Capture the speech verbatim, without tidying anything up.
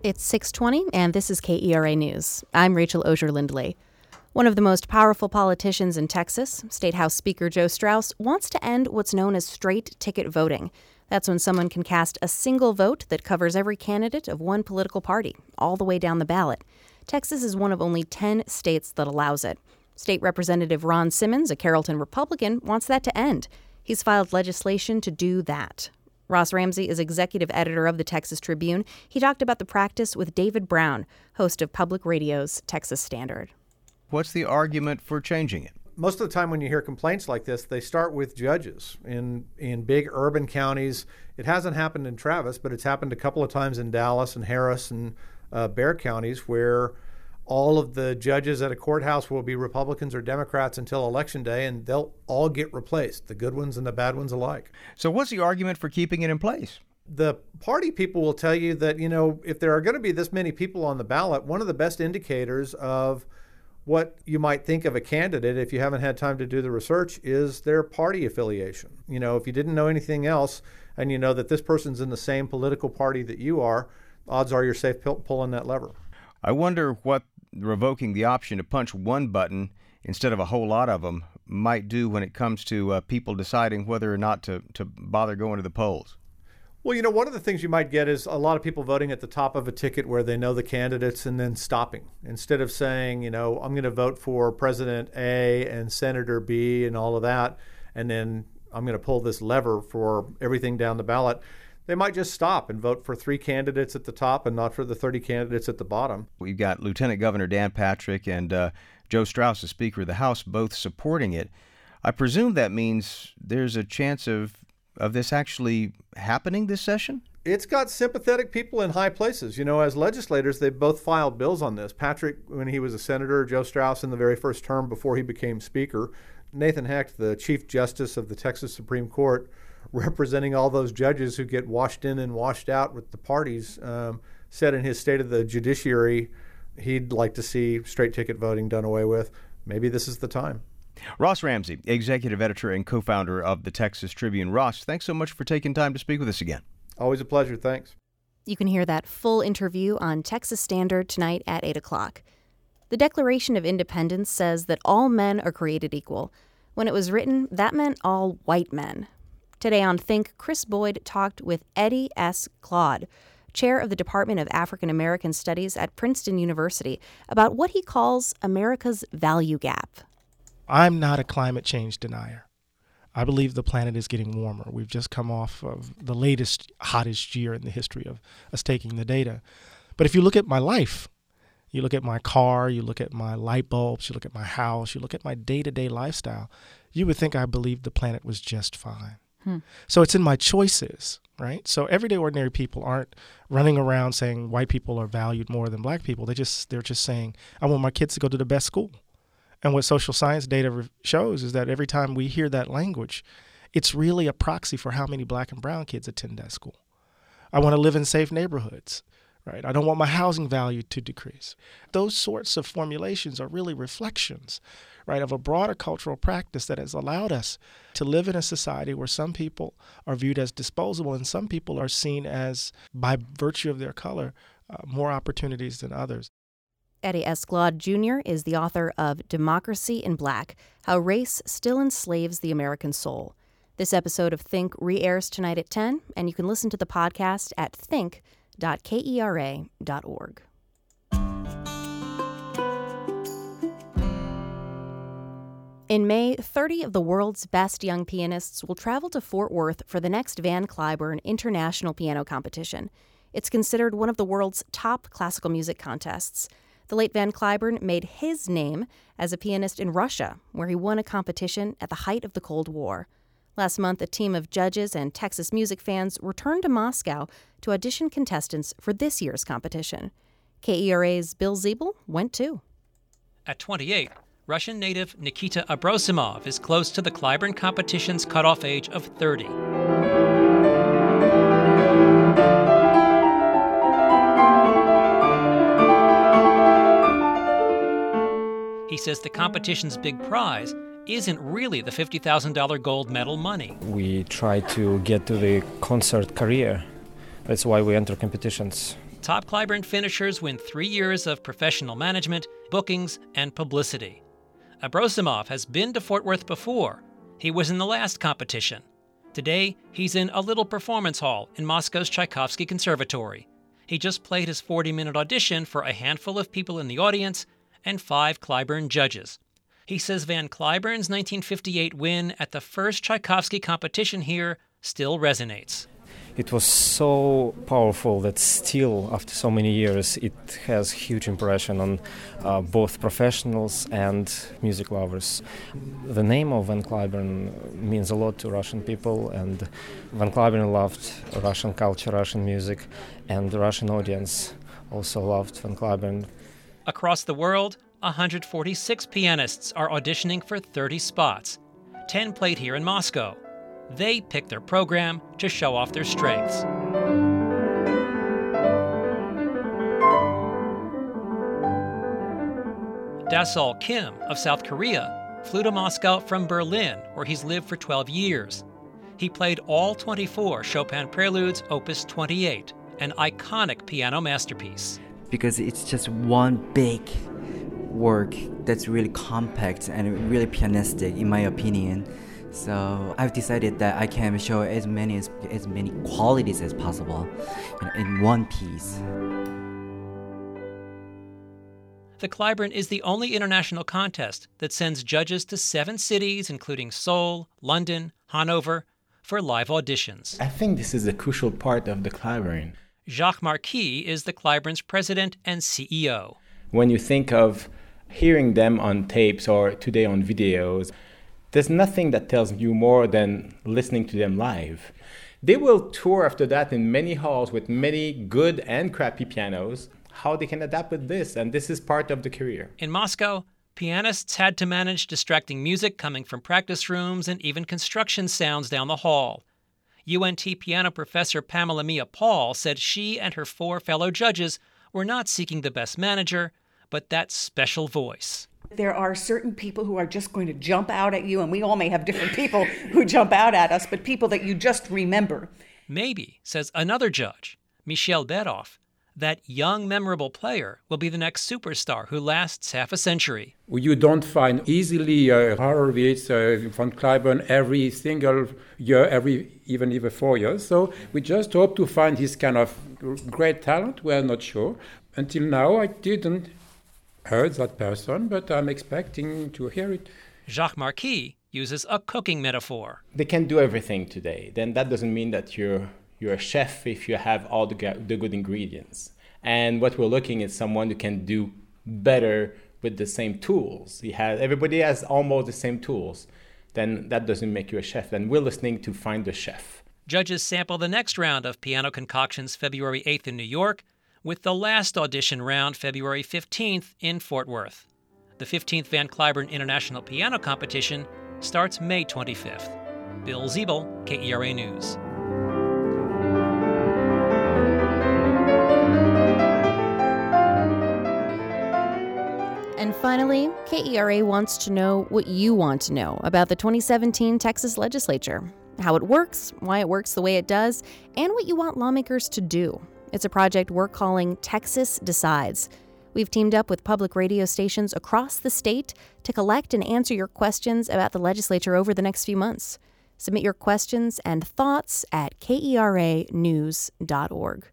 It's six twenty, and this is K E R A News. I'm Rachel Osier-Lindley. One of the most powerful politicians in Texas, State House Speaker Joe Straus, wants to end what's known as straight ticket voting. That's when someone can cast a single vote that covers every candidate of one political party, all the way down the ballot. Texas is one of only ten states that allows it. State Representative Ron Simmons, a Carrollton Republican, wants that to end. He's filed legislation to do that. Ross Ramsey is executive editor of the Texas Tribune. He talked about the practice with David Brown, host of Public Radio's Texas Standard. What's the argument for changing it? Most of the time when you hear complaints like this, they start with judges in in big urban counties. It hasn't happened in Travis, but it's happened a couple of times in Dallas and Harris and uh, Bexar counties, where all of the judges at a courthouse will be Republicans or Democrats until Election Day, and they'll all get replaced, the good ones and the bad ones alike. So what's the argument for keeping it in place? The party people will tell you that, you know, if there are going to be this many people on the ballot, one of the best indicators of what you might think of a candidate, if you haven't had time to do the research, is their party affiliation. You know, if you didn't know anything else and you know that this person's in the same political party that you are, odds are you're safe pull- pulling that lever. I wonder what revoking the option to punch one button instead of a whole lot of them might do when it comes to uh, people deciding whether or not to, to bother going to the polls. Well, you know, one of the things you might get is a lot of people voting at the top of a ticket where they know the candidates and then stopping. Instead of saying, you know, I'm going to vote for President A and Senator B and all of that, and then I'm going to pull this lever for everything down the ballot, they might just stop and vote for three candidates at the top and not for the thirty candidates at the bottom. We've got Lieutenant Governor Dan Patrick and uh, Joe Straus, the Speaker of the House, both supporting it. I presume that means there's a chance of of this actually happening this session? It's got sympathetic people in high places. You know, as legislators, they've both filed bills on this. Patrick, when he was a senator, Joe Straus in the very first term before he became Speaker, Nathan Hecht, the Chief Justice of the Texas Supreme Court, representing all those judges who get washed in and washed out with the parties, um, said in his State of the Judiciary he'd like to see straight ticket voting done away with. Maybe this is the time. Ross Ramsey, executive editor and co-founder of the Texas Tribune. Ross, thanks so much for taking time to speak with us again. Always a pleasure. Thanks. You can hear that full interview on Texas Standard tonight at eight o'clock. The Declaration of Independence says that all men are created equal. When it was written, that meant all white men. Today on Think, Chris Boyd talked with Eddie S. Claude, chair of the Department of African American Studies at Princeton University, about what he calls America's value gap. I'm not a climate change denier. I believe the planet is getting warmer. We've just come off of the latest, hottest year in the history of us taking the data. But if you look at my life, you look at my car, you look at my light bulbs, you look at my house, you look at my day-to-day lifestyle, you would think I believed the planet was just fine. Hmm. So it's in my choices, right? So everyday ordinary people aren't running around saying white people are valued more than black people. They just, they're just saying, I want my kids to go to the best school. And what social science data shows is that every time we hear that language, it's really a proxy for how many black and brown kids attend that school. I want to live in safe neighborhoods, right? I don't want my housing value to decrease. Those sorts of formulations are really reflections, right, of a broader cultural practice that has allowed us to live in a society where some people are viewed as disposable and some people are seen as, by virtue of their color, uh, more opportunities than others. Eddie S. Claude Junior is the author of Democracy in Black, How Race Still Enslaves the American Soul. This episode of Think re-airs tonight at ten, and you can listen to the podcast at think dot kera dot org. In May, thirty of the world's best young pianists will travel to Fort Worth for the next Van Cliburn International Piano Competition. It's considered one of the world's top classical music contests. The late Van Cliburn made his name as a pianist in Russia, where he won a competition at the height of the Cold War. Last month, a team of judges and Texas music fans returned to Moscow to audition contestants for this year's competition. K E R A's Bill Ziebel went too. At twenty-eight, Russian native Nikita Abrosimov is close to the Cliburn competition's cutoff age of thirty. He says the competition's big prize isn't really the fifty thousand dollars gold medal money. We try to get to the concert career. That's why we enter competitions. top Clyburn finishers win three years of professional management, bookings, and publicity. Abrosimov has been to Fort Worth before. He was in the last competition. Today, he's in a little performance hall in Moscow's Tchaikovsky Conservatory. He just played his forty-minute audition for a handful of people in the audience and five Clyburn judges. He says Van Cliburn's nineteen fifty-eight win at the first Tchaikovsky competition here still resonates. It was so powerful that still, after so many years, it has huge impression on uh, both professionals and music lovers. The name of Van Cliburn means a lot to Russian people, and Van Cliburn loved Russian culture, Russian music, and the Russian audience also loved Van Cliburn. Across the world, one hundred forty-six pianists are auditioning for thirty spots. ten played here in Moscow. They pick their program to show off their strengths. Dasol Kim of South Korea flew to Moscow from Berlin, where he's lived for twelve years. He played all twenty-four Chopin Preludes, Opus twenty-eight, an iconic piano masterpiece. Because it's just one big work that's really compact and really pianistic, in my opinion. So I've decided that I can show as many as, as many qualities as possible, you know, in one piece. The Clyburn is the only international contest that sends judges to seven cities, including Seoul, London, Hanover, for live auditions. I think this is a crucial part of the Clyburn. Jacques Marquis is the Clyburn's president and C E O. When you think of hearing them on tapes or today on videos, there's nothing that tells you more than listening to them live. They will tour after that in many halls with many good and crappy pianos, how they can adapt with this, and this is part of the career. In Moscow, pianists had to manage distracting music coming from practice rooms and even construction sounds down the hall. U N T piano professor Pamela Mia Paul said she and her four fellow judges were not seeking the best manager, but that special voice. There are certain people who are just going to jump out at you, and we all may have different people who jump out at us, but people that you just remember. Maybe, says another judge, Michel Berov, that young, memorable player will be the next superstar who lasts half a century. You don't find easily uh, Horowitz, uh, Van Cliburn every single year, every even even four years. So we just hope to find his kind of great talent. We're not sure. Until now, I didn't heard that person, but I'm expecting to hear it. Jacques Marquis uses a cooking metaphor. They can do everything today. Then that doesn't mean that you're you're a chef if you have all the, the good ingredients. And what we're looking at is someone who can do better with the same tools. He has, everybody has almost the same tools. Then that doesn't make you a chef. Then we're listening to find the chef. Judges sample the next round of Piano Concoctions February eighth in New York, with the last audition round February fifteenth in Fort Worth. The fifteenth Van Cliburn International Piano Competition starts May twenty-fifth. Bill Ziebel, K E R A News. And finally, K E R A wants to know what you want to know about the twenty seventeen Texas legislature, how it works, why it works the way it does, and what you want lawmakers to do. It's a project we're calling Texas Decides. We've teamed up with public radio stations across the state to collect and answer your questions about the legislature over the next few months. Submit your questions and thoughts at K E R A news dot org.